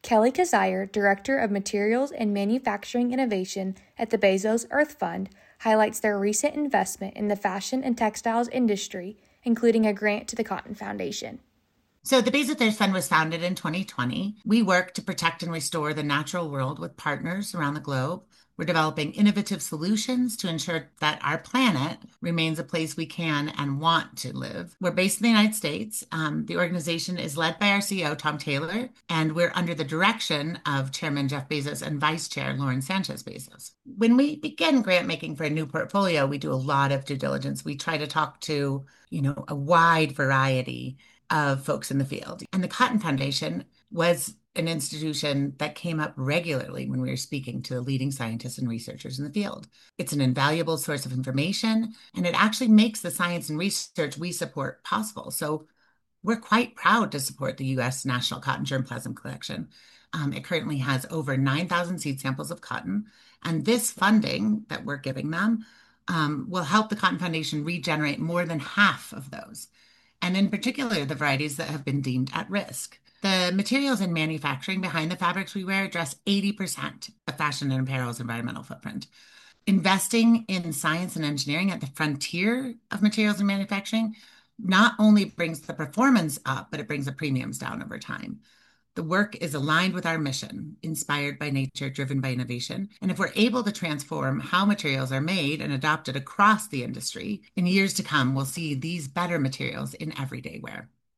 Kelly Kazire, Director of Materials and Manufacturing Innovation at the Bezos Earth Fund, highlights their recent investment in the fashion and textiles industry, including a grant to the Cotton Foundation. So the Bezos Earth Fund was founded in 2020. We work to protect and restore the natural world with partners around the globe. We're developing innovative solutions to ensure that our planet remains a place we can and want to live. We're based in the United States. The organization is led by our CEO, Tom Taylor, and we're under the direction of Chairman Jeff Bezos and Vice Chair Lauren Sanchez Bezos. When we begin grant making for a new portfolio, we do a lot of due diligence. We try to talk to, a wide variety of folks in the field. And the Cotton Foundation was an institution that came up regularly when we were speaking to the leading scientists and researchers in the field. It's an invaluable source of information, and it actually makes the science and research we support possible. So we're quite proud to support the U.S. National Cotton Germplasm Collection. It currently has over 9,000 seed samples of cotton, and this funding that we're giving them will help the Cotton Foundation regenerate more than half of those, and in particular, the varieties that have been deemed at risk. The materials and manufacturing behind the fabrics we wear address 80% of fashion and apparel's environmental footprint. Investing in science and engineering at the frontier of materials and manufacturing not only brings the performance up, but it brings the premiums down over time. The work is aligned with our mission, inspired by nature, driven by innovation. And if we're able to transform how materials are made and adopted across the industry, in years to come, we'll see these better materials in everyday wear.